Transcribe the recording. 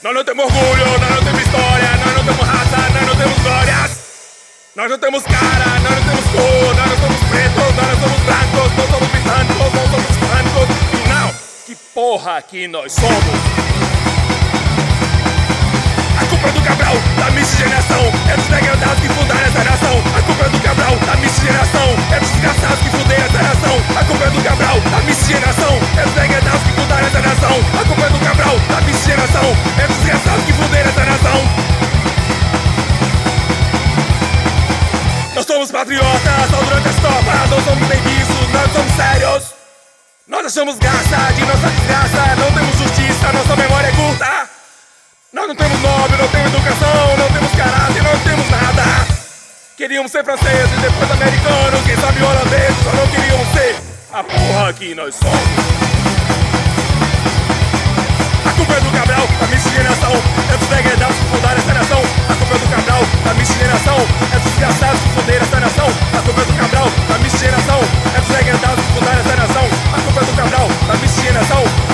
Nós não temos orgulho, nós não temos história, nós não temos raça, nós não temos glórias. Nós não temos cara, nós não temos cor, nós não somos pretos, nós não somos brancos, não somos britânicos, não somos hispânicos. E não, que porra que nós somos? A culpa é do Cabral, da miscigenação, é dos degradados que fundaram essa nação. A culpa é do Cabral, da miscigenação, é dos desgraçados que fundaram essa nação. A culpa é do Cabral, da miscigenação, é dos degradados que fundaram essa nação. A culpa é do Cabral, da miscigenação, é dos desgraçados que fundaram essa nação. Nós somos patriotas, só durante as copas, não somos benditos, nós somos sérios. Nós achamos graça de nossa desgraça, não temos justiça, nossa memória é curta. Nós não temos nome, não temos educação, não temos caráter, não temos nada. Queríamos ser franceses, depois americanos, quem sabe holandeses, só não queríamos ser a porra que nós somos. A culpa é do Cabral, da miscigenação, é dos degradados que fundaram essa nação. A culpa é do Cabral, da miscigenação, é dos desgraçados que fundaram essa nação. A culpa é do Cabral, da miscigenação, é dos degradados que fundaram essa nação. A culpa é do Cabral, da miscigenação,